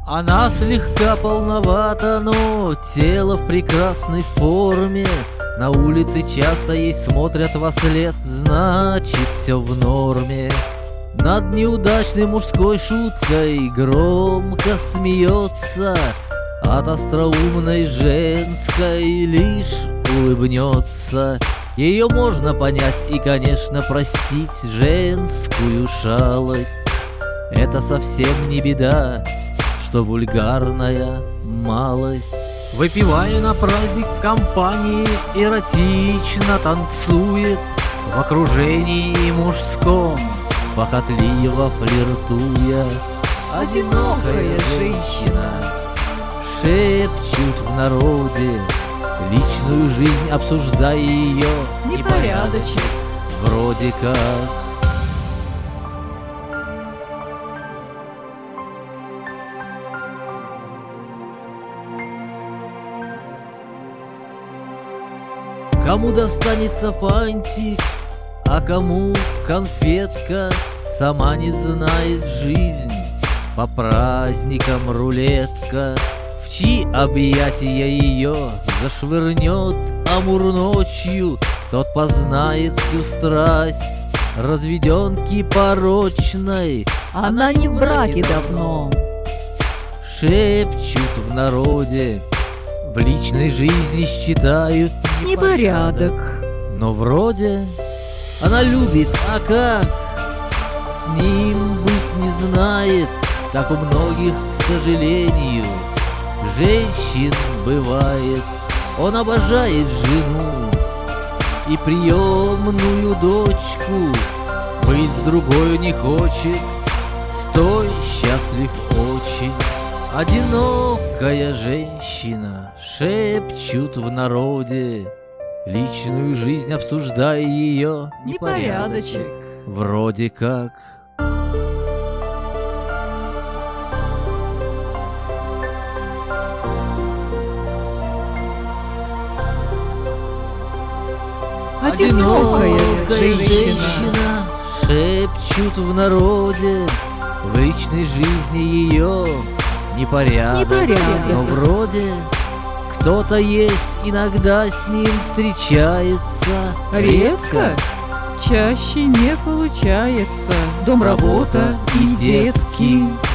Она слегка полновата, но тело в прекрасной форме. На улице часто ей смотрят во след, значит все в норме. Над неудачной мужской шуткой громко смеется, от остроумной женской лишь улыбнется. Ее можно понять и, конечно, простить женскую шалость. Это совсем не беда, что вульгарная малость. Выпивая на праздник в компании, эротично танцует в окружении мужском, похотливо флиртуя. Одинокая женщина, шепчут в народе, личную жизнь обсуждая ее Непорядочек. вроде как. Кому достанется фантик, а кому конфетка, сама не знает жизнь. По праздникам рулетка, в чьи объятия ее зашвырнет амур ночью, тот познает всю страсть разведенки порочной. Она не в браке давно. Шепчут в народе, в личной жизни считают Непорядок. но вроде она любит, а как с ним быть не знает. Так у многих, к сожалению, женщин бывает. Он обожает жену и приемную дочку, быть с другой не хочет, с той счастлив очень. Одинокая женщина, шепчут в народе, личную жизнь обсуждая ее Непорядочек. вроде как. Одинокая женщина, шепчут в народе, в личной жизни ее непорядок. Но вроде кто-то есть, иногда с ним встречается. Редко, чаще не получается. Дом, работа и детки.